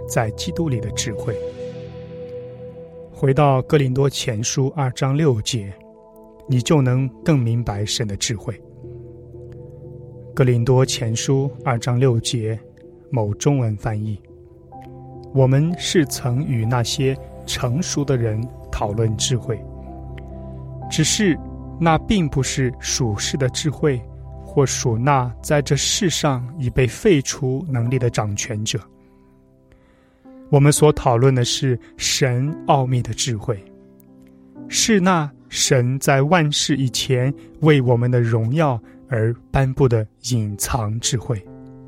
在基督里的智慧。回到哥林多前书2章6节，你就能更明白神的智慧。哥林多前书2章6节，某中文翻译：我们是曾与那些成熟的人讨论智慧，只是那并不是属世的智慧，或属那在这世上已被废除能力的掌权者。我们所讨论的是神奥秘的智慧，是那神在万事以前为我们的荣耀而颁布的隐藏智慧。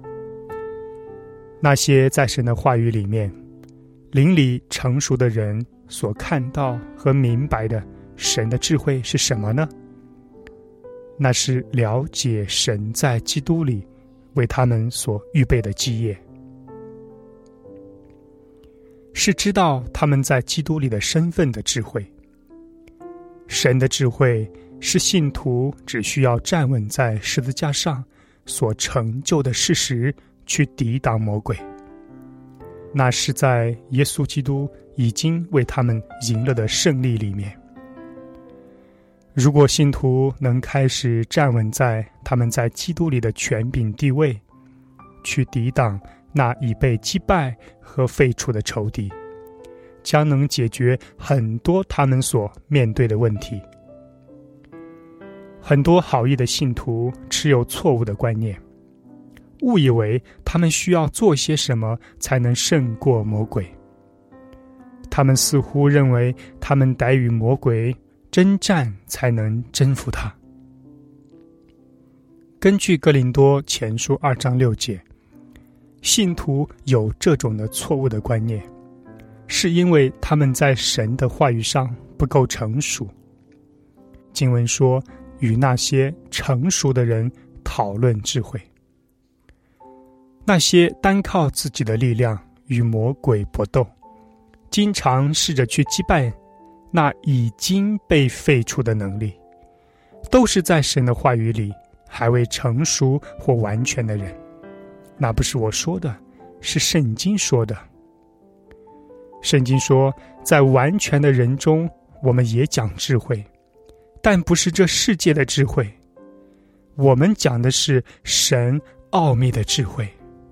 那些在神的话语里面灵里成熟的人所看到和明白的神的智慧是什么呢？那是了解神在基督里为他们所预备的基业，是知道他们在基督里的身份的智慧。神的智慧是信徒只需要站稳在十字架上所成就的事实去抵挡魔鬼，那是在耶稣基督已经为他们赢了的胜利里面。如果信徒能开始站稳在他们在基督里的权柄地位，去抵挡那已被击败和废除的仇敌，将能解决很多他们所面对的问题。很多好意的信徒持有错误的观念，误以为他们需要做些什么才能胜过魔鬼。他们似乎认为他们得与魔鬼征战才能征服他。根据哥林多前书2章6节，信徒有这种的错误的观念，是因为他们在神的话语上不够成熟。经文说，与那些成熟的人讨论智慧。那些单靠自己的力量与魔鬼搏斗，经常试着去击败那已经被废除的能力，都是在神的话语里还未成熟或完全的人。那不是我说的，是圣经说的。圣经说，在完全的人中，我们也讲智慧，但不是这世界的智慧，我们讲的是神奥秘的智慧。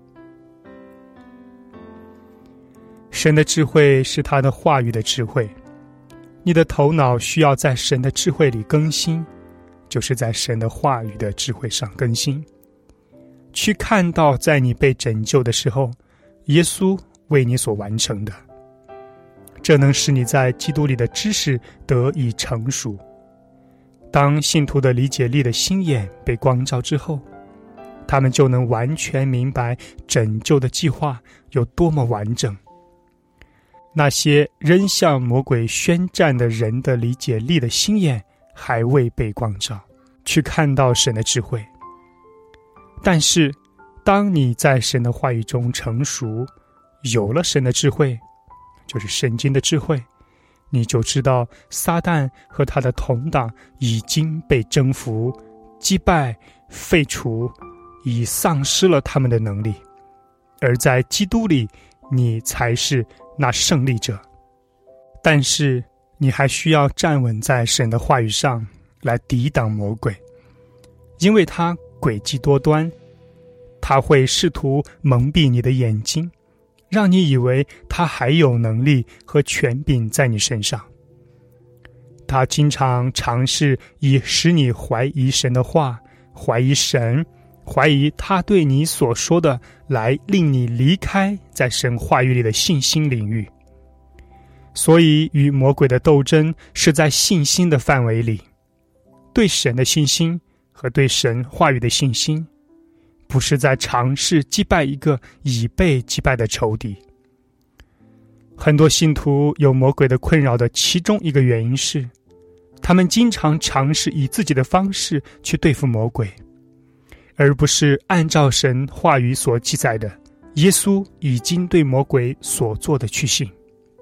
神的智慧是他的话语的智慧。你的头脑需要在神的智慧里更新，就是在神的话语的智慧上更新，去看到在你被拯救的时候，耶稣为你所完成的。这能使你在基督里的知识得以成熟。当信徒的理解力的心眼被光照之后，他们就能完全明白拯救的计划有多么完整。那些仍向魔鬼宣战的人的理解力的心眼还未被光照，去看到神的智慧。但是当你在神的话语中成熟，有了神的智慧，就是圣经的智慧，你就知道撒旦和他的同党已经被征服、击败、废除，已丧失了他们的能力，而在基督里你才是那胜利者。但是你还需要站稳在神的话语上来抵挡魔鬼，因为他诡计多端，他会试图蒙蔽你的眼睛，让你以为他还有能力和权柄在你身上。他经常尝试以使你怀疑神的话，怀疑神，怀疑他对你所说的，来令你离开在神话语里的信心领域。所以与魔鬼的斗争是在信心的范围里，对神的信心和对神话语的信心，不是在尝试击败一个已被击败的仇敌。很多信徒有魔鬼的困扰的其中一个原因是，他们经常尝试以自己的方式去对付魔鬼，而不是按照神话语所记载的耶稣已经对魔鬼所做的去行。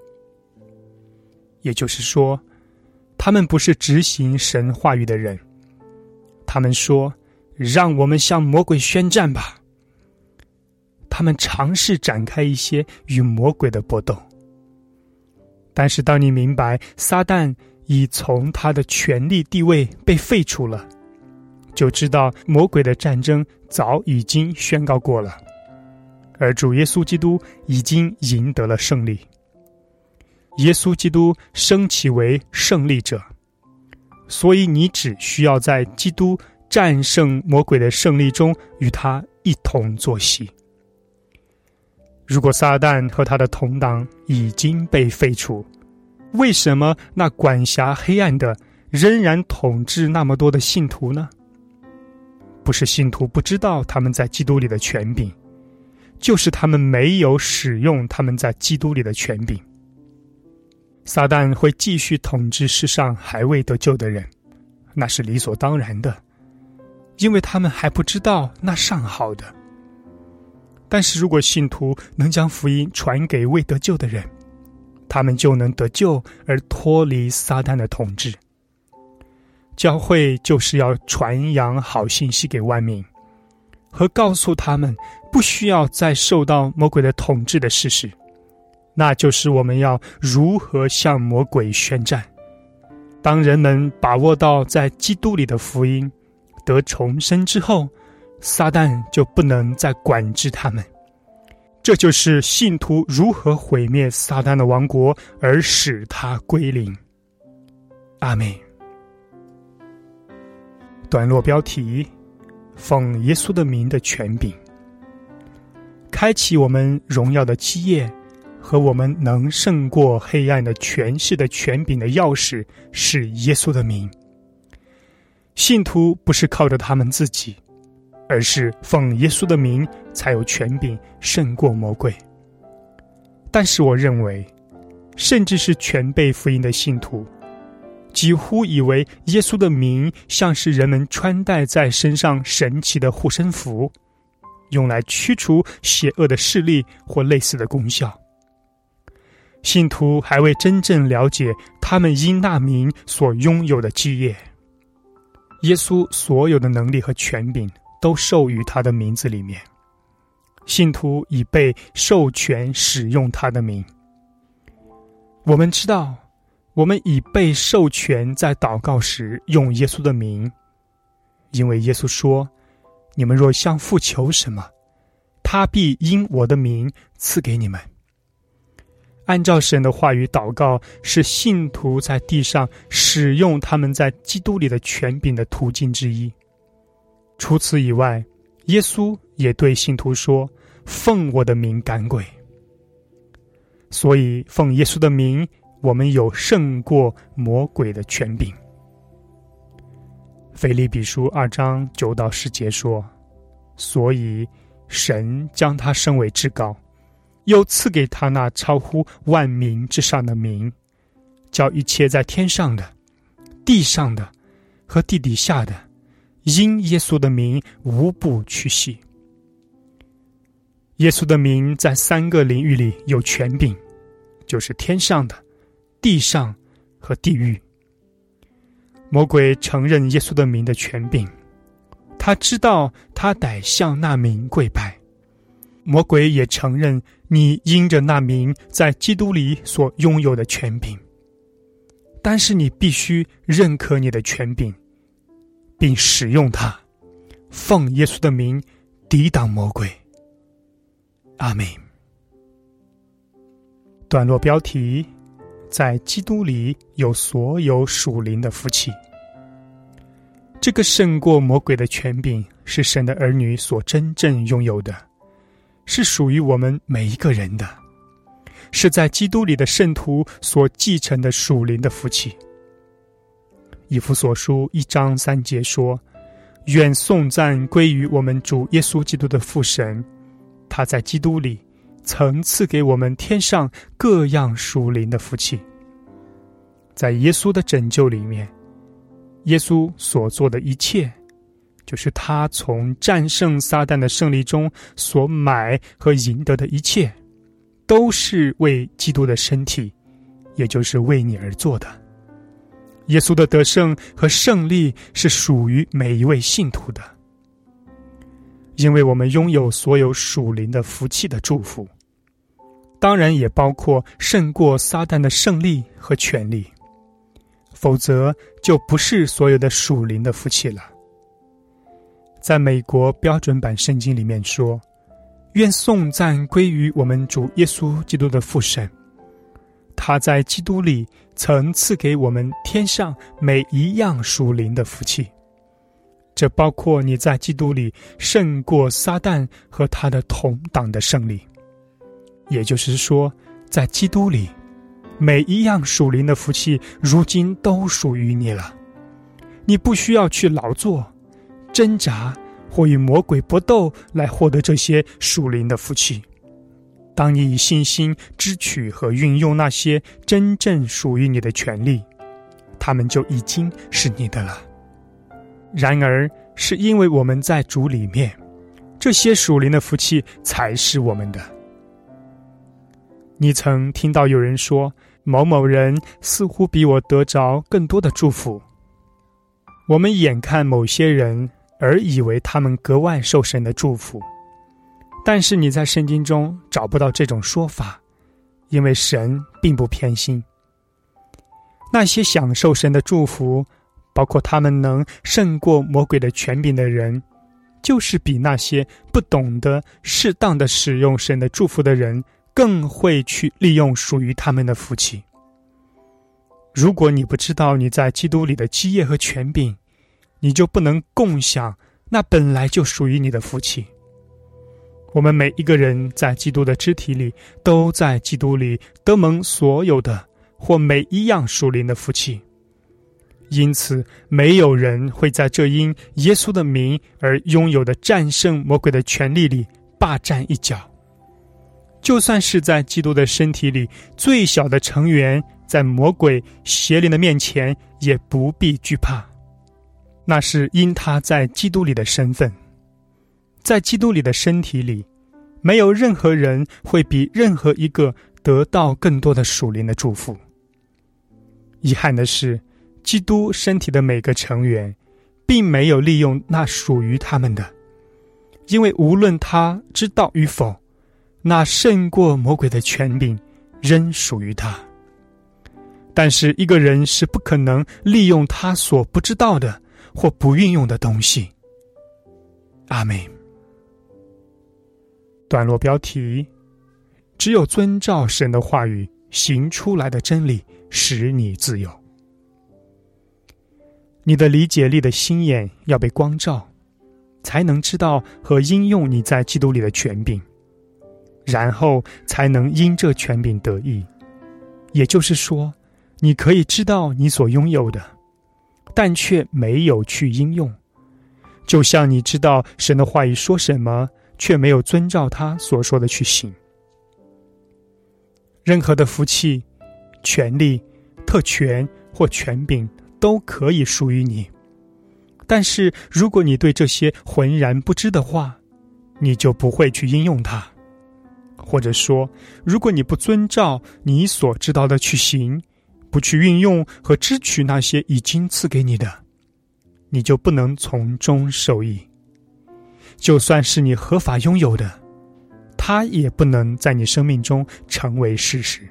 也就是说，他们不是执行神话语的人。他们说，让我们向魔鬼宣战吧。 他们尝试展开一些与魔鬼的搏斗。但是当你明白撒旦已从他的权力地位被废除了，就知道魔鬼的战争早已经宣告过了，而主耶稣基督已经赢得了胜利。耶稣基督升起为胜利者，所以你只需要在基督战胜魔鬼的胜利中与他一同坐席。如果撒旦和他的同党已经被废除，为什么那管辖黑暗的仍然统治那么多的信徒呢？不是信徒不知道他们在基督里的权柄，就是他们没有使用他们在基督里的权柄。撒旦会继续统治世上还未得救的人，那是理所当然的，因为他们还不知道那上好的。但是如果信徒能将福音传给未得救的人，他们就能得救而脱离撒旦的统治。教会就是要传扬好信息给万民，和告诉他们不需要再受到魔鬼的统治的事实，那就是我们要如何向魔鬼宣战。当人们把握到在基督里的福音得重生之后，撒旦就不能再管制他们。这就是信徒如何毁灭撒旦的王国而使他归零。阿们。段落标题：奉耶稣的名的权柄。开启我们荣耀的基业和我们能胜过黑暗的权势的权柄的钥匙是耶稣的名。信徒不是靠着他们自己，而是奉耶稣的名才有权柄胜过魔鬼。但是我认为，甚至是全被福音的信徒，几乎以为耶稣的名像是人们穿戴在身上神奇的护身符，用来驱除邪恶的势力或类似的功效。信徒还未真正了解他们因那名所拥有的基业。耶稣所有的能力和权柄都授予他的名字里面，信徒已被授权使用他的名。我们知道，我们已被授权在祷告时用耶稣的名，因为耶稣说：“你们若向父求什么，他必因我的名赐给你们。”按照神的话语祷告，是信徒在地上使用他们在基督里的权柄的途径之一。除此以外，耶稣也对信徒说：“奉我的名赶鬼。”所以奉耶稣的名，我们有胜过魔鬼的权柄。腓立比书2章9到10节说：“所以神将他升为至高，又赐给他那超乎万名之上的名，叫一切在天上的、地上的和地底下的，因耶稣的名无不屈膝。”耶稣的名在3个领域里有权柄，就是天上的、地上和地狱。魔鬼承认耶稣的名的权柄，他知道他得向那名跪拜。魔鬼也承认你因着那名在基督里所拥有的权柄，但是你必须认可你的权柄，并使用它，奉耶稣的名抵挡魔鬼。阿们。段落标题：在基督里有所有属灵的福气。这个胜过魔鬼的权柄是神的儿女所真正拥有的，是属于我们每一个人的，是在基督里的圣徒所继承的属灵的福气。以弗所书1章3节说：“愿颂赞归于我们主耶稣基督的父神，他在基督里曾赐给我们天上各样属灵的福气。”在耶稣的拯救里面，耶稣所做的一切，就是他从战胜撒旦的胜利中所买和赢得的一切，都是为基督的身体，也就是为你而做的。耶稣的得胜和胜利是属于每一位信徒的。 因为我们拥有所有属灵的福气的祝福，当然也包括胜过撒旦的胜利和权利，否则就不是所有的属灵的福气了。在美国标准版圣经里面说，愿颂赞归于我们主耶稣基督的父神，他在基督里曾赐给我们天上每一样属灵的福气，这包括你在基督里胜过撒旦和他的同党的胜利。也就是说，在基督里每一样属灵的福气如今都属于你了，你不需要去劳作挣扎或与魔鬼搏斗来获得这些属灵的福气。当你以信心支取和运用那些真正属于你的权利，它们就已经是你的了。然而是因为我们在主里面，这些属灵的福气才是我们的。你曾听到有人说，某某人似乎比我得着更多的祝福。我们眼看某些人而以为他们格外受神的祝福，但是你在圣经中找不到这种说法，因为神并不偏心。那些享受神的祝福，包括他们能胜过魔鬼的权柄的人，就是比那些不懂得适当的使用神的祝福的人更会去利用属于他们的福气。如果你不知道你在基督里的基业和权柄，你就不能共享那本来就属于你的福气。我们每一个人在基督的肢体里，都在基督里得蒙所有的或每一样属灵的福气。因此没有人会在这因耶稣的名而拥有的战胜魔鬼的权利里霸占一角。就算是在基督的身体里最小的成员，在魔鬼邪灵的面前也不必惧怕，那是因他在基督里的身份。在基督里的身体里，没有任何人会比任何一个得到更多的属灵的祝福。遗憾的是，基督身体的每个成员并没有利用那属于他们的，因为无论他知道与否，那胜过魔鬼的权柄仍属于他。但是一个人是不可能利用他所不知道的或不运用的东西。阿们。段落标题：只有遵照神的话语行出来的真理使你自由。你的理解力的心眼要被光照，才能知道和应用你在基督里的权柄，然后才能因这权柄得益。也就是说，你可以知道你所拥有的，但却没有去应用，就像你知道神的话语说什么，却没有遵照他所说的去行。任何的福气、权利、特权或权柄都可以属于你，但是如果你对这些浑然不知的话，你就不会去应用它。或者说，如果你不遵照你所知道的去行，不去运用和支取那些已经赐给你的，你就不能从中受益。就算是你合法拥有的，它也不能在你生命中成为事实。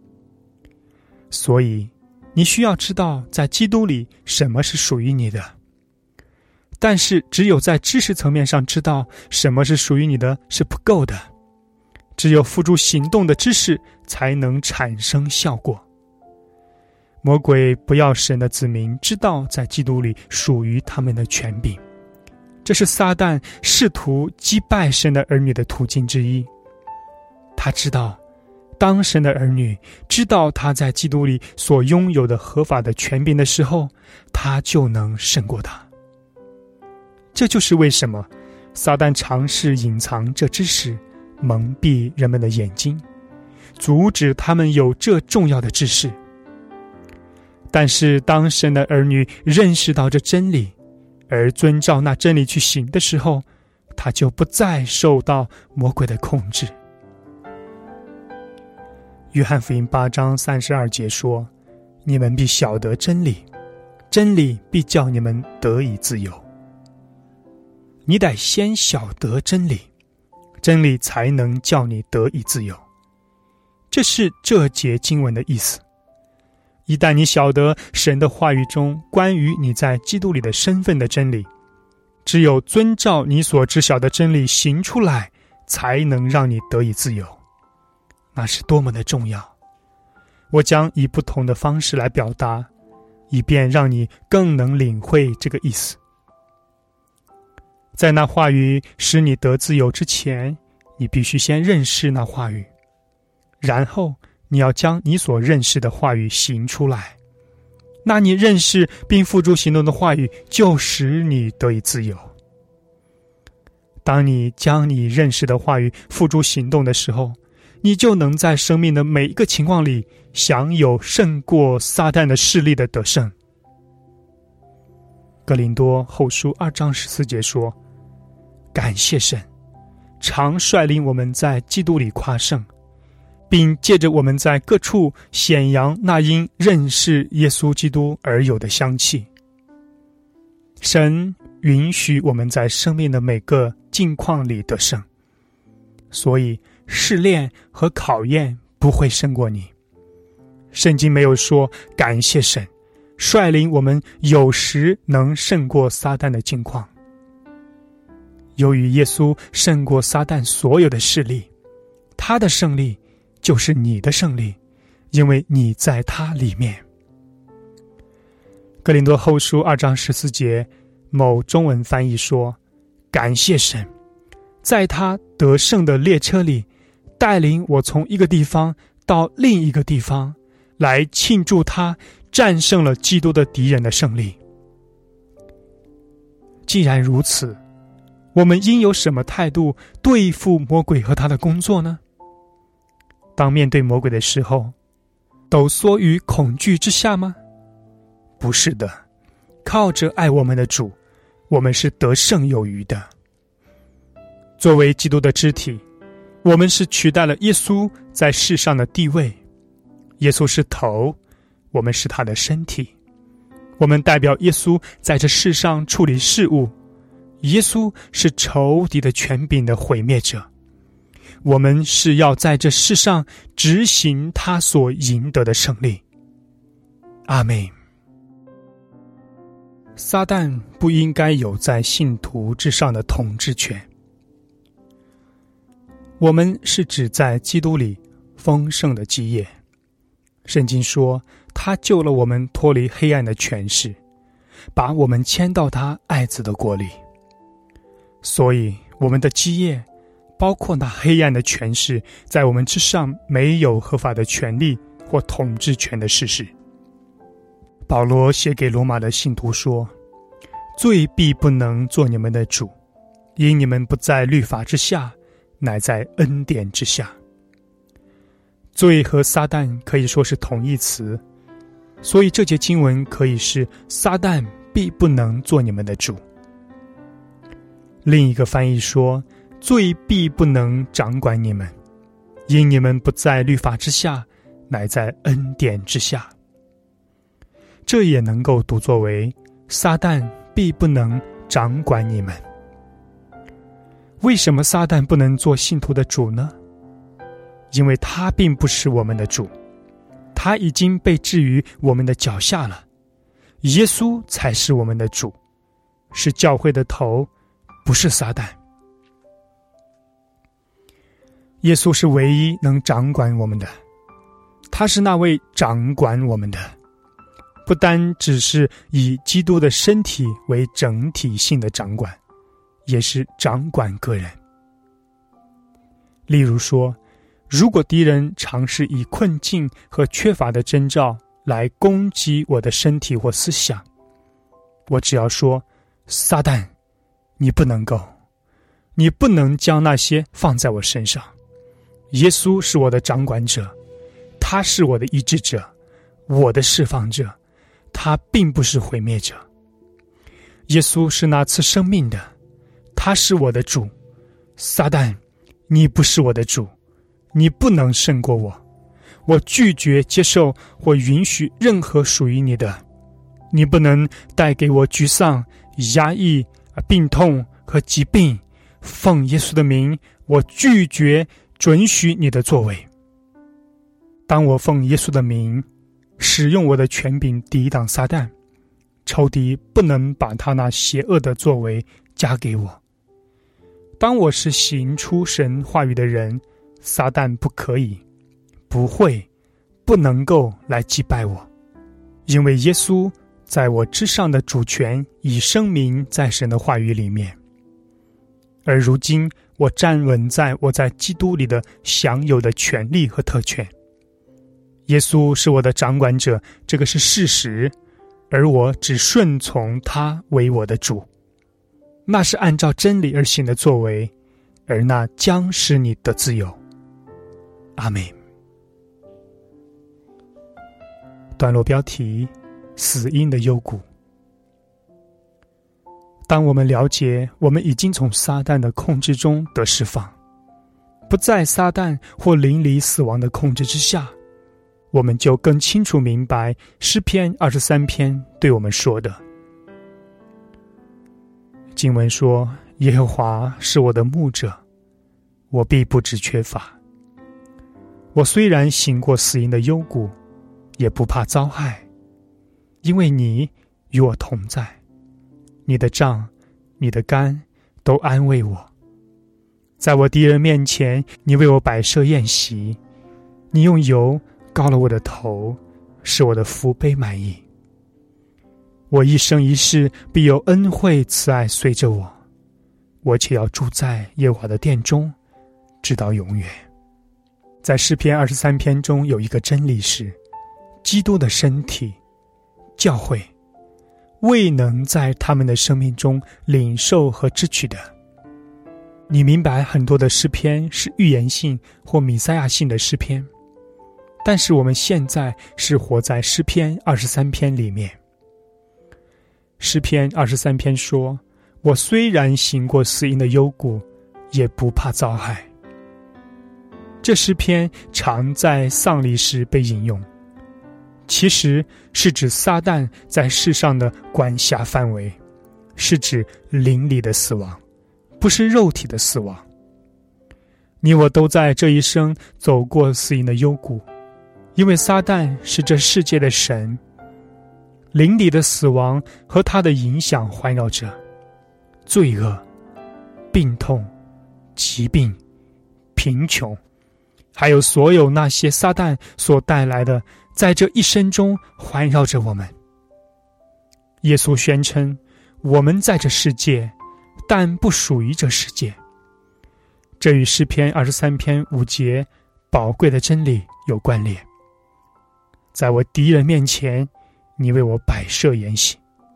所以你需要知道在基督里什么是属于你的，但是只有在知识层面上知道什么是属于你的是不够的，只有付诸行动的知识才能产生效果。魔鬼不要神的子民知道在基督里属于他们的权柄，这是撒旦试图击败神的儿女的途径之一。他知道，当神的儿女知道他在基督里所拥有的合法的权柄的时候，他就能胜过他。这就是为什么撒旦尝试隐藏这知识，蒙蔽人们的眼睛，阻止他们有这重要的知识。但是当神的儿女认识到这真理，而遵照那真理去行的时候，他就不再受到魔鬼的控制。约翰福音8章32节说，你们必晓得真理，真理必叫你们得以自由。 你得先晓得真理，真理才能叫你得以自由。这是这节经文的意思。一旦你晓得神的话语中关于你在基督里的身份的真理，只有遵照你所知晓的真理行出来，才能让你得以自由。那是多么的重要！我将以不同的方式来表达，以便让你更能领会这个意思。在那话语使你得自由之前，你必须先认识那话语，然后你要将你所认识的话语行出来。那你认识并付诸行动的话语，就使你得以自由。当你将你认识的话语付诸行动的时候，你就能在生命的每一个情况里享有胜过撒旦的势力的得胜。哥林多后书2章14节说，感谢神，常率领我们在基督里夸胜，并借着我们在各处显扬那因认识耶稣基督而有的香气。神允许我们在生命的每个境况里得胜，所以试炼和考验不会胜过你。圣经没有说感谢神率领我们有时能胜过撒旦的境况。由于耶稣胜过撒旦所有的势力，他的胜利就是你的胜利，因为你在他里面。哥林多后书2章14节，某中文翻译说，感谢神，在他得胜的列车里，带领我从一个地方到另一个地方，来庆祝他战胜了基督的敌人的胜利。既然如此，我们应有什么态度对付魔鬼和他的工作呢？当面对魔鬼的时候，抖缩于恐惧之下吗？不是的，靠着爱我们的主，我们是得胜有余的。作为基督的肢体，我们是取代了耶稣在世上的地位。耶稣是头，我们是他的身体。我们代表耶稣在这世上处理事务。耶稣是仇敌的权柄的毁灭者，我们是要在这世上执行他所赢得的胜利。阿们。撒旦不应该有在信徒之上的统治权。我们是指在基督里丰盛的基业。圣经说，他救了我们脱离黑暗的权势，把我们迁到他爱子的国里。所以我们的基业，包括那黑暗的权势在我们之上没有合法的权利或统治权的事实。保罗写给罗马的信徒说，罪必不能做你们的主，因你们不在律法之下，乃在恩典之下。罪和撒旦可以说是同义词，所以这节经文可以是撒旦必不能做你们的主。另一个翻译说，罪必不能掌管你们，因你们不在律法之下，乃在恩典之下。这也能够读作为撒旦必不能掌管你们。为什么撒旦不能做信徒的主呢？因为他并不是我们的主，他已经被置于我们的脚下了。耶稣才是我们的主，是教会的头，不是撒旦。耶稣是唯一能掌管我们的，他是那位掌管我们的，不单只是以基督的身体为整体性的掌管，也是掌管个人。例如说，如果敌人尝试以困境和缺乏的征兆来攻击我的身体或思想，我只要说，撒旦，你不能够，你不能将那些放在我身上。耶稣是我的掌管者，他是我的医治者，我的释放者，他并不是毁灭者。耶稣是那赐生命的，他是我的主。撒旦，你不是我的主，你不能胜过我，我拒绝接受或允许任何属于你的。你不能带给我沮丧、压抑、病痛和疾病，奉耶稣的名，我拒绝准许你的作为。当我奉耶稣的名使用我的权柄抵挡撒旦，仇敌不能把他那邪恶的作为加给我。当我是行出神话语的人，撒旦不可以、不会、不能够来击败我，因为耶稣在我之上的主权已声明在神的话语里面。而如今我站稳在我在基督里的享有的权利和特权。耶稣是我的掌管者，这个是事实，而我只顺从他为我的主。那是按照真理而行的作为，而那将使你得自由。阿们。段落标题：死荫的幽谷。当我们了解我们已经从撒旦的控制中得释放，不在撒旦或邻里死亡的控制之下，我们就更清楚明白诗篇23篇对我们说的。经文说，耶和华是我的牧者，我必不致缺乏。我虽然行过死荫的幽谷，也不怕遭害，因为你与我同在，你的杖、你的竿都安慰我。在我敌人面前，你为我摆设宴席，你用油膏了我的头，使我的福杯满溢。我一生一世必有恩惠慈爱随着我，我且要住在耶和华的殿中，直到永远。在诗篇23篇中有一个真理是，基督的身体教会未能在他们的生命中领受和支取的。你明白很多的诗篇是预言性或弥赛亚性的诗篇，但是我们现在是活在诗篇23篇里面。诗篇23篇说，我虽然行过死荫的幽谷，也不怕遭害。这诗篇常在丧礼时被引用，其实是指撒旦在世上的管辖范围，是指灵里的死亡，不是肉体的死亡。你我都在这一生走过死荫的幽谷，因为撒旦是这世界的神，灵里的死亡和他的影响环绕着罪恶、病痛、疾病、贫穷，还有所有那些撒旦所带来的，在这一生中环绕着我们。耶稣宣称，我们在这世界，但不属于这世界。这与诗篇23篇5节宝贵的真理有关联。在我敌人面前，你为我摆设筵席。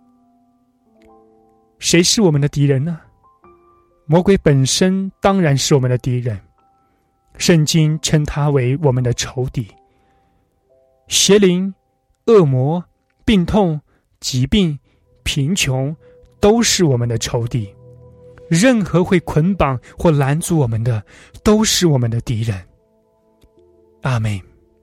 谁是我们的敌人呢？魔鬼本身当然是我们的敌人，圣经称他为我们的仇敌。邪灵、恶魔、病痛、疾病、贫穷都是我们的仇敌，任何会捆绑或拦阻我们的都是我们的敌人。阿们。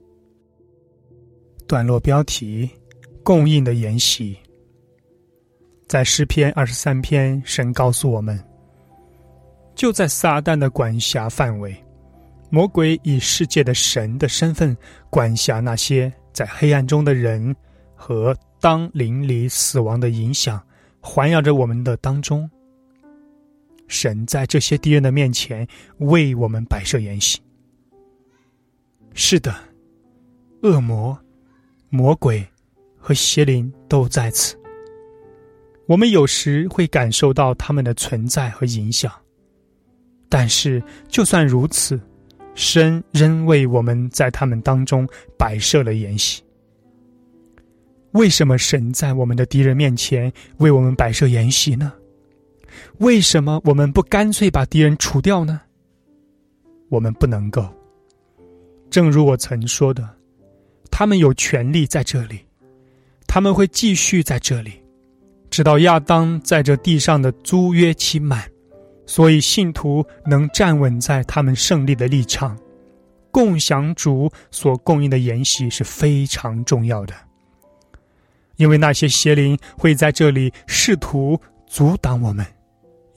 段落标题：供应的筵席。在诗篇23篇，神告诉我们，就在撒旦的管辖范围，魔鬼以世界的神的身份管辖那些在黑暗中的人和当邻里死亡的影响环绕着我们的当中。神在这些敌人的面前为我们摆设筵席。是的，恶魔、魔鬼和邪灵都在此。我们有时会感受到他们的存在和影响，但是就算如此，神仍为我们在他们当中摆设了筵席。为什么神在我们的敌人面前为我们摆设筵席呢？为什么我们不干脆把敌人除掉呢？我们不能够。正如我曾说的，他们有权利在这里，他们会继续在这里，直到亚当在这地上的租约期满。所以信徒能站稳在他们胜利的立场，共享主所供应的筵席是非常重要的。因为那些邪灵会在这里试图阻挡我们，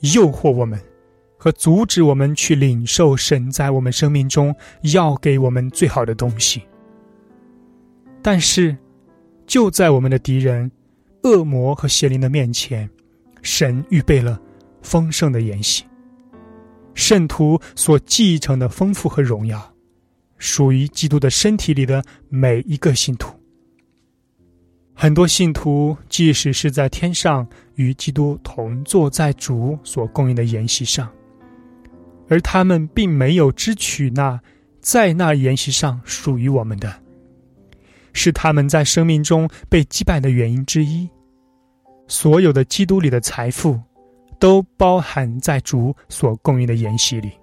诱惑我们和阻止我们去领受神在我们生命中要给我们最好的东西。但是就在我们的敌人恶魔和邪灵的面前，神预备了丰盛的筵席，圣徒所继承的丰富和荣耀，属于基督的身体里的每一个信徒。很多信徒即使是在天上与基督同坐在主所供应的筵席上，而他们并没有支取那在那筵席上属于我们的，是他们在生命中被击败的原因之一。所有的基督里的财富都包含在主所供应的筵席里。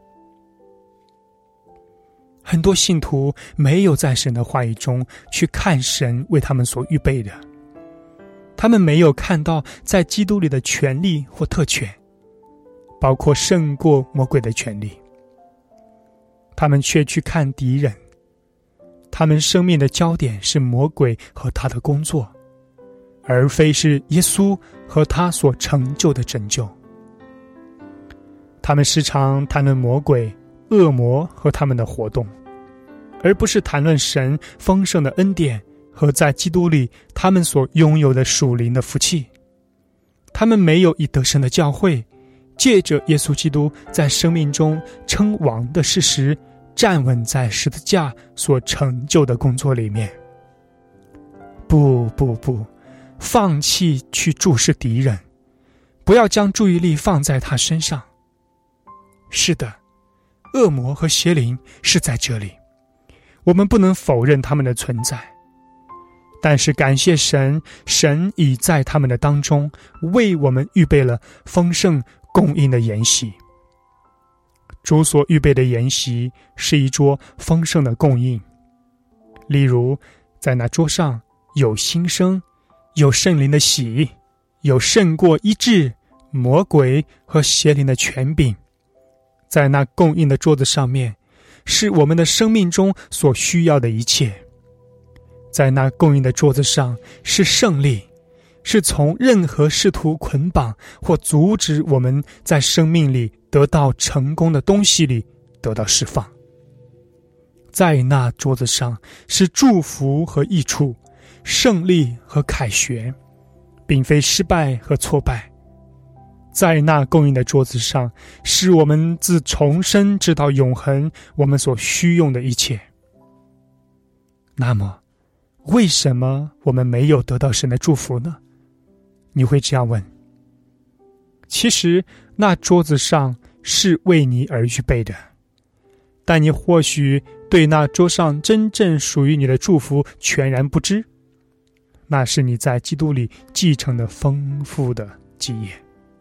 很多信徒没有在神的话语中去看神为他们所预备的，他们没有看到在基督里的权利或特权，包括胜过魔鬼的权利。他们却去看敌人，他们生命的焦点是魔鬼和他的工作，而非是耶稣和他所成就的拯救。他们时常谈论魔鬼、恶魔和他们的活动，而不是谈论神丰盛的恩典和在基督里他们所拥有的属灵的福气。他们没有以得胜的教会，借着耶稣基督在生命中称王的事实，站稳在十字架所成就的工作里面。不，放弃去注视敌人，不要将注意力放在他身上。是的，恶魔和邪灵是在这里，我们不能否认他们的存在，但是感谢神，神已在他们的当中为我们预备了丰盛供应的筵席。主所预备的筵席是一桌丰盛的供应，例如在那桌上有新生，有圣灵的喜，有胜过医治、魔鬼和邪灵的权柄。在那供应的桌子上面，是我们的生命中所需要的一切。在那供应的桌子上是胜利，是从任何试图捆绑或阻止我们在生命里得到成功的东西里得到释放。在那桌子上是祝福和益处，胜利和凯旋，并非失败和挫败。在那供应的桌子上是我们自重生直到永恒我们所需用的一切。那么为什么我们没有得到神的祝福呢？你会这样问。其实那桌子上是为你而预备的，但你或许对那桌上真正属于你的祝福全然不知，那是你在基督里继承的丰富的基业。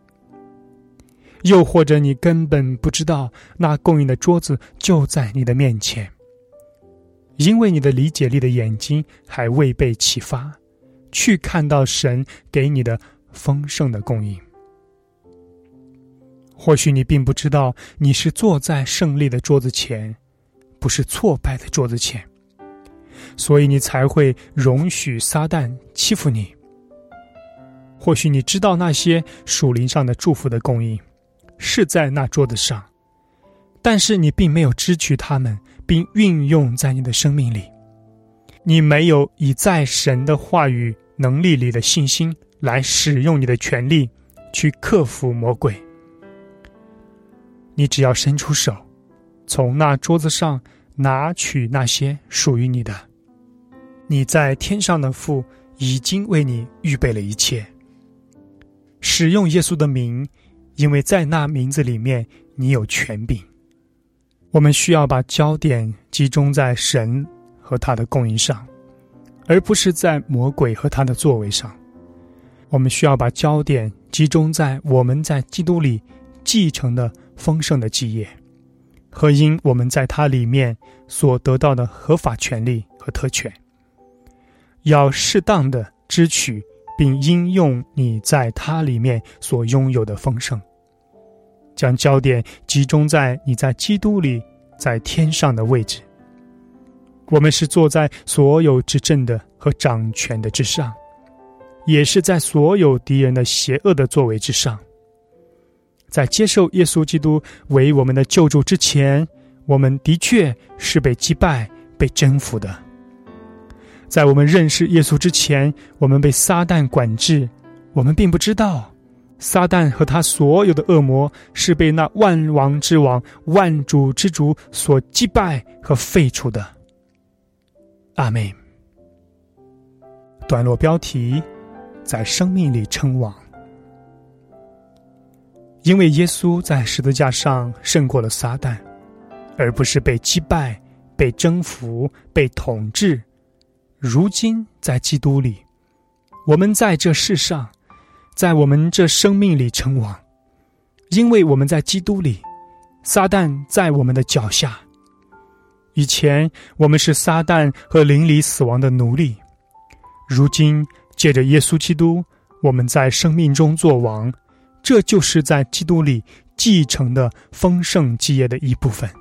又或者你根本不知道那供应的桌子就在你的面前，因为你的理解力的眼睛还未被启发，去看到神给你的丰盛的供应。或许你并不知道你是坐在胜利的桌子前，不是挫败的桌子前，所以你才会容许撒旦欺负你。或许你知道那些属灵上的祝福的供应是在那桌子上，但是你并没有支取它们并运用在你的生命里。你没有以在神的话语能力里的信心来使用你的权力去克服魔鬼。你只要伸出手，从那桌子上拿取那些属于你的。你在天上的父已经为你预备了一切。使用耶稣的名，因为在那名字里面你有权柄。我们需要把焦点集中在神和他的供应上，而不是在魔鬼和他的作为上。我们需要把焦点集中在我们在基督里继承的丰盛的基业，和因我们在他里面所得到的合法权利和特权。要适当的支取并应用你在他里面所拥有的丰盛，将焦点集中在你在基督里在天上的位置。我们是坐在所有执政的和掌权的之上，也是在所有敌人的邪恶的作为之上。 在接受耶稣基督为我们的救主之前，我们的确是被击败、被征服的。在我们认识耶稣之前，我们被撒旦管制，我们并不知道撒旦和他所有的恶魔是被那万王之王、万主之主所击败和废除的。阿们。段落标题：在生命里称王。因为耶稣在十字架上胜过了撒旦，而不是被击败、被征服、被统治。如今在基督里，我们在这世上，在我们这生命里称王。因为我们在基督里，撒旦在我们的脚下。以前我们是撒旦和灵里死亡的奴隶，如今借着耶稣基督，我们在生命中作王，这就是在基督里继承的丰盛基业的一部分。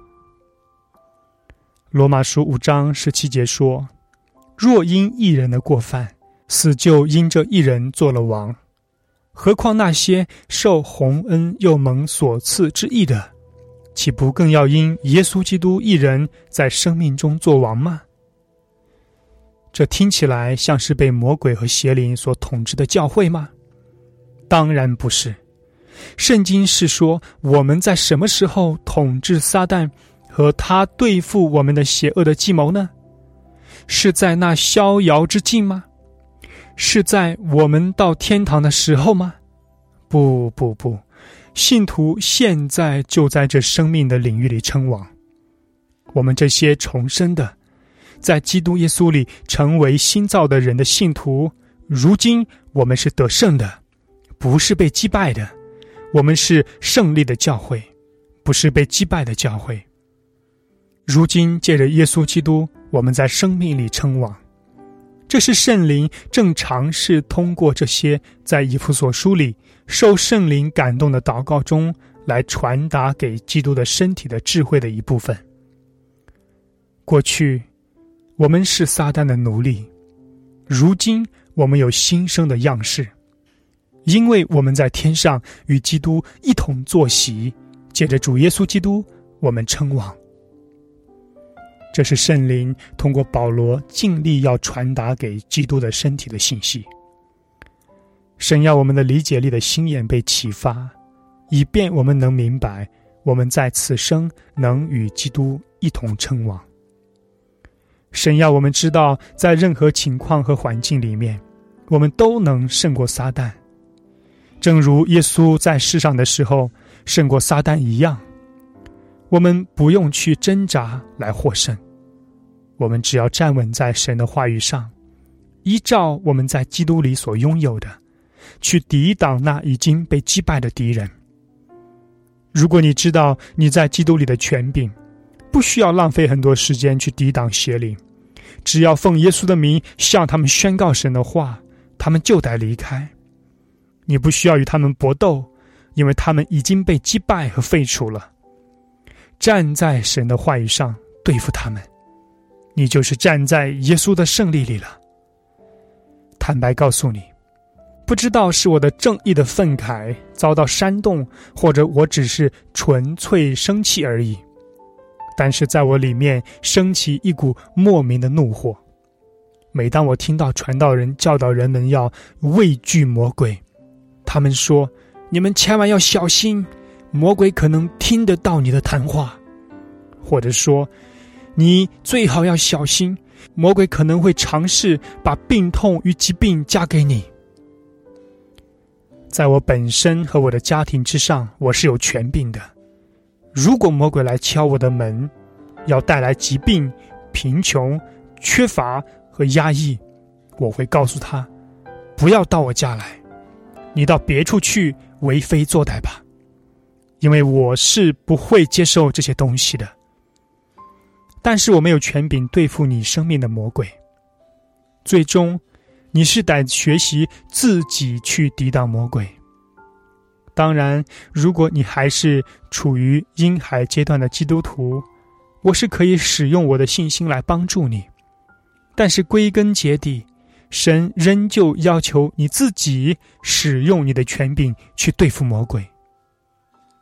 罗马书5章17节说，若因一人的过犯，死就因这一人做了王，何况那些受洪恩又蒙所赐之义的，岂不更要因耶稣基督一人在生命中作王吗？这听起来像是被魔鬼和邪灵所统治的教会吗？当然不是。圣经是说，我们在什么时候统治撒旦和他对付我们的邪恶的计谋呢？是在那逍遥之境吗？是在我们到天堂的时候吗？不，信徒现在就在这生命的领域里称王。我们这些重生的，在基督耶稣里成为新造的人的信徒，如今我们是得胜的，不是被击败的。我们是胜利的教会，不是被击败的教会。如今借着耶稣基督，我们在生命里称王。这是圣灵正尝试通过这些在以弗所书里受圣灵感动的祷告中来传达给基督的身体的智慧的一部分。过去我们是撒旦的奴隶，如今我们有新生的样式，因为我们在天上与基督一同坐席，借着主耶稣基督，我们称王。这是圣灵通过保罗尽力要传达给基督的身体的信息。神要我们的理解力的心眼被启发，以便我们能明白，我们在此生能与基督一同称王。神要我们知道，在任何情况和环境里面，我们都能胜过撒旦，正如耶稣在世上的时候胜过撒旦一样。我们不用去挣扎来获胜，我们只要站稳在神的话语上，依照我们在基督里所拥有的，去抵挡那已经被击败的敌人。如果你知道你在基督里的权柄，不需要浪费很多时间去抵挡邪灵，只要奉耶稣的名向他们宣告神的话，他们就得离开。你不需要与他们搏斗，因为他们已经被击败和废除了。站在神的话语上对付他们，你就是站在耶稣的胜利里了。坦白告诉你，不知道是我的正义的愤慨遭到煽动，或者我只是纯粹生气而已，但是在我里面升起一股莫名的怒火。每当我听到传道人教导人们要畏惧魔鬼，他们说，你们千万要小心，魔鬼可能听得到你的谈话，或者说，你最好要小心，魔鬼可能会尝试把病痛与疾病加给你。在我本身和我的家庭之上，我是有权柄的。如果魔鬼来敲我的门，要带来疾病、贫穷、缺乏和压抑，我会告诉他，不要到我家来，你到别处去为非作歹吧，因为我是不会接受这些东西的。但是我没有权柄对付你生命的魔鬼，最终你是得学习自己去抵挡魔鬼。当然，如果你还是处于婴孩阶段的基督徒，我是可以使用我的信心来帮助你，但是归根结底，神仍旧要求你自己使用你的权柄去对付魔鬼。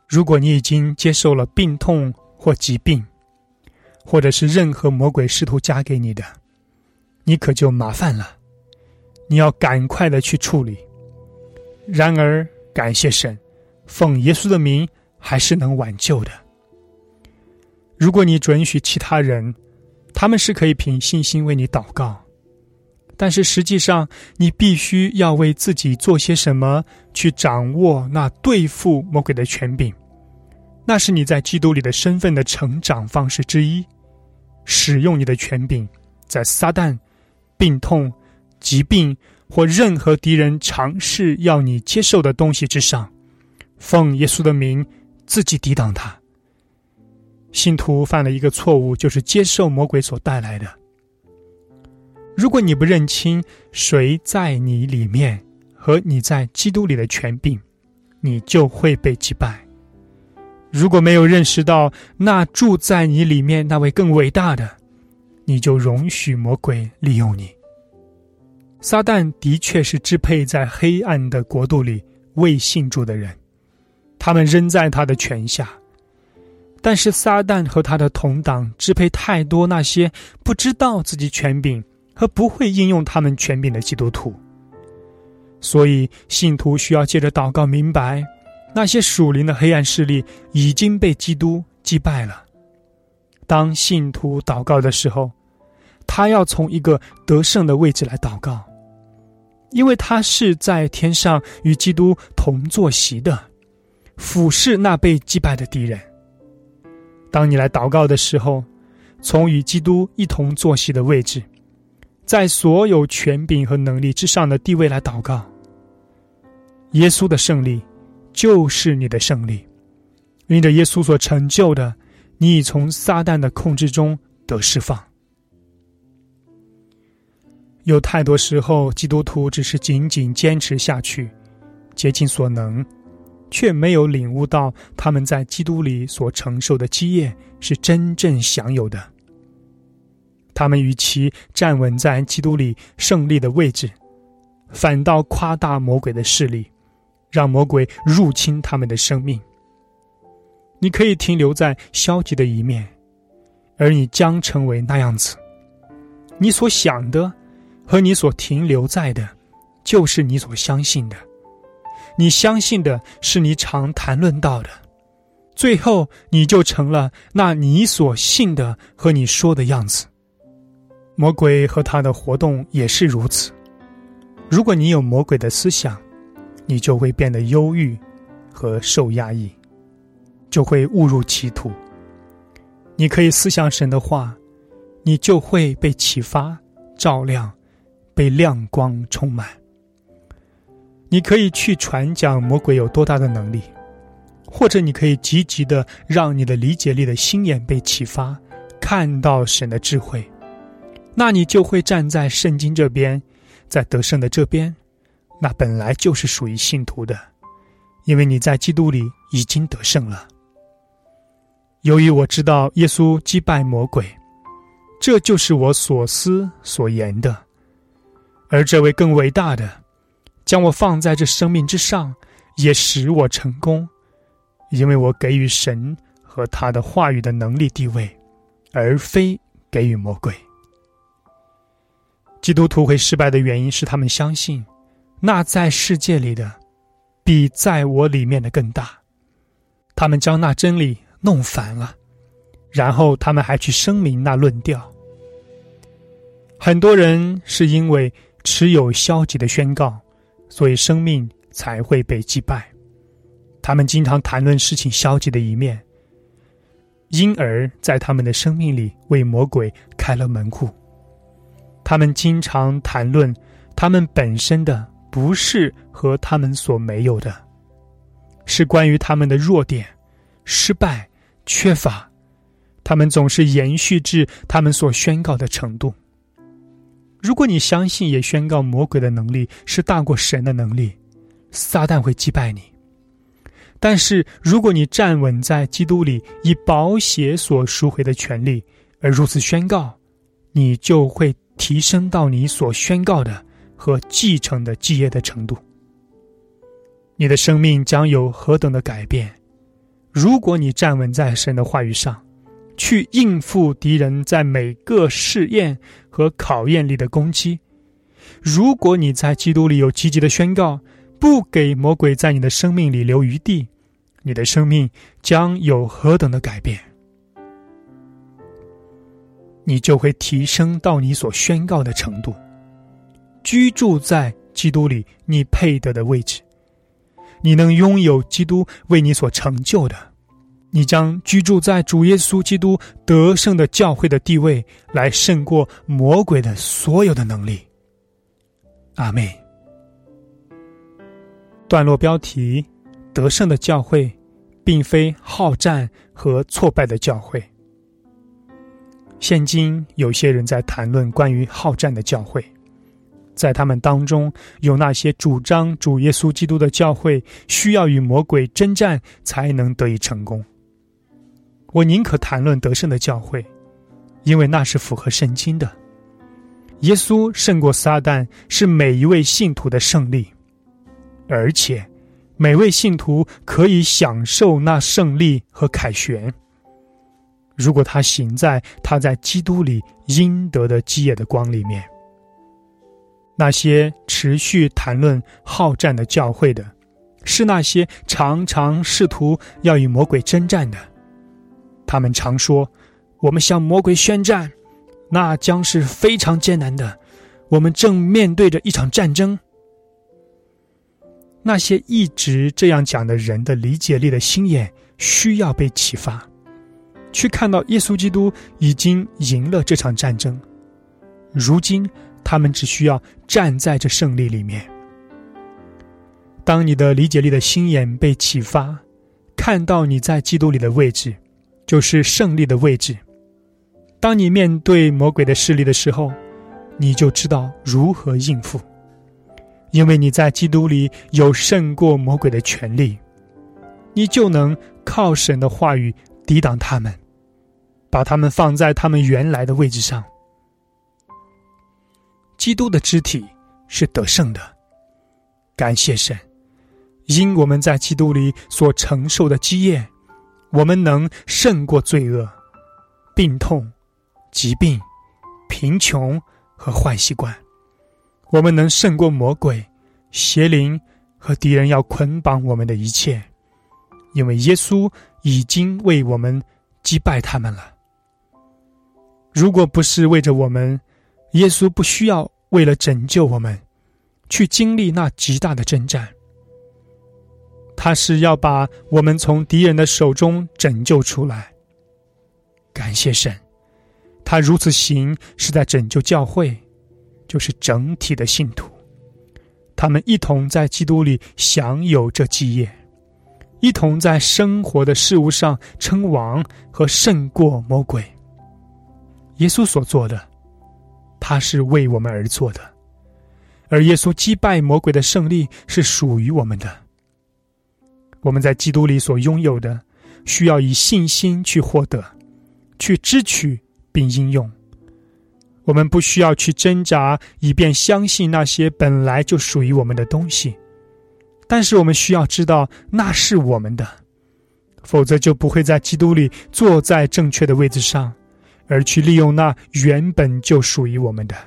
如果你已经接受了病痛或疾病，或者是任何魔鬼试图加给你的，你可就麻烦了，你要赶快的去处理。然而感谢神，奉耶稣的名还是能挽救的。如果你准许其他人，他们是可以凭信心为你祷告，但是实际上你必须要为自己做些什么，去掌握那对付魔鬼的权柄。那是你在基督里的身份的成长方式之一，使用你的权柄，在撒旦、病痛、疾病或任何敌人尝试要你接受的东西之上，奉耶稣的名自己抵挡他。信徒犯了一个错误，就是接受魔鬼所带来的。如果你不认清谁在你里面和你在基督里的权柄，你就会被击败。如果没有认识到那住在你里面那位更伟大的，你就容许魔鬼利用你。撒旦的确是支配在黑暗的国度里未信主的人，他们仍在他的权下。但是撒旦和他的同党支配太多那些不知道自己权柄和不会应用他们权柄的基督徒。所以信徒需要借着祷告明白，那些属灵的黑暗势力已经被基督击败了。当信徒祷告的时候，他要从一个得胜的位置来祷告，因为他是在天上与基督同坐席的，俯视那被击败的敌人。当你来祷告的时候，从与基督一同坐席的位置，在所有权柄和能力之上的地位来祷告。耶稣的胜利就是你的胜利，因着耶稣所成就的，你已从撒旦的控制中得释放。有太多时候，基督徒只是紧紧坚持下去，竭尽所能，却没有领悟到他们在基督里所承受的基业是真正享有的。他们与其站稳在基督里胜利的位置，反倒夸大魔鬼的势力，让魔鬼入侵他们的生命。你可以停留在消极的一面，而你将成为那样子。你所想的和你所停留在的，就是你所相信的。你相信的是你常谈论到的，最后你就成了那你所信的和你说的样子。魔鬼和他的活动也是如此。如果你有魔鬼的思想，你就会变得忧郁和受压抑，就会误入歧途。你可以思想神的话，你就会被启发、照亮，被亮光充满。你可以去传讲魔鬼有多大的能力，或者你可以积极的让你的理解力的心眼被启发，看到神的智慧。那你就会站在圣经这边，在得胜的这边，那本来就是属于信徒的，因为你在基督里已经得胜了。由于我知道耶稣击败魔鬼，这就是我所思所言的，而这位更伟大的将我放在这生命之上，也使我成功，因为我给予神和他的话语的能力地位，而非给予魔鬼。基督徒会失败的原因是他们相信那在世界里的比在我里面的更大，他们将那真理弄反了，然后他们还去声明那论调。很多人是因为持有消极的宣告，所以生命才会被击败。他们经常谈论事情消极的一面，因而在他们的生命里为魔鬼开了门户。他们经常谈论他们本身的不是和他们所没有的，是关于他们的弱点、失败、缺乏。他们总是延续至他们所宣告的程度。如果你相信也宣告魔鬼的能力是大过神的能力，撒旦会击败你。但是如果你站稳在基督里，以宝血所赎回的权利而如此宣告，你就会提升到你所宣告的和继承的基业的程度。你的生命将有何等的改变， 如果你站稳在神的话语上，去应付敌人在每个试验和考验里的攻击，如果你在基督里有积极的宣告，不给魔鬼在你的生命里留余地，你的生命将有何等的改变？你就会提升到你所宣告的程度，居住在基督里你配得的位置，你能拥有基督为你所成就的，你将居住在主耶稣基督得胜的教会的地位，来胜过魔鬼的所有的能力。阿们。段落标题：得胜的教会并非好战和挫败的教会。现今有些人在谈论关于好战的教会，在他们当中有那些主张主耶稣基督的教会需要与魔鬼征战才能得以成功。我宁可谈论得胜的教会，因为那是符合圣经的。耶稣胜过撒旦是每一位信徒的胜利，而且每位信徒可以享受那胜利和凯旋，如果他行在他在基督里应得的基业的光里面。那些持续谈论好战的教会的，是那些常常试图要与魔鬼征战的。他们常说，我们向魔鬼宣战，那将是非常艰难的，我们正面对着一场战争。那些一直这样讲的人的理解力的心眼需要被启发，去看到耶稣基督已经赢了这场战争，如今他们只需要站在这胜利里面。当你的理解力的心眼被启发，看到你在基督里的位置，就是胜利的位置。当你面对魔鬼的势力的时候，你就知道如何应付，因为你在基督里有胜过魔鬼的权利，你就能靠神的话语抵挡他们，把他们放在他们原来的位置上。基督的肢体是得胜的，感谢神，因我们在基督里所承受的基业，我们能胜过罪恶、病痛、疾病、贫穷和坏习惯，我们能胜过魔鬼、邪灵和敌人要捆绑我们的一切，因为耶稣已经为我们击败他们了。如果不是为着我们，耶稣不需要为了拯救我们去经历那极大的征战，他是要把我们从敌人的手中拯救出来。感谢神，他如此行是在拯救教会，就是整体的信徒，他们一同在基督里享有这基业，一同在生活的事物上称王和胜过魔鬼。耶稣所做的，他是为我们而做的，而耶稣击败魔鬼的胜利是属于我们的。我们在基督里所拥有的，需要以信心去获得，去支取并应用。我们不需要去挣扎，以便相信那些本来就属于我们的东西，但是我们需要知道那是我们的，否则就不会在基督里坐在正确的位置上，而去利用那原本就属于我们的。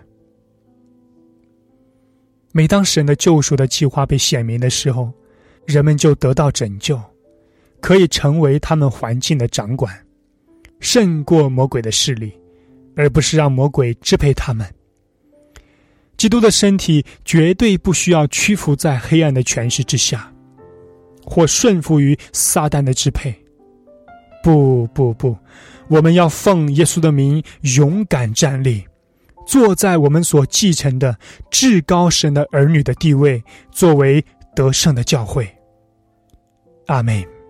每当神的救赎的计划被显明的时候，人们就得到拯救，可以成为他们环境的掌管，胜过魔鬼的势力，而不是让魔鬼支配他们。基督的身体绝对不需要屈服在黑暗的权势之下，或顺服于撒旦的支配。不，我们要奉耶稣的名勇敢站立，坐在我们所继承的至高神的儿女的地位，作为得胜的教会。阿们。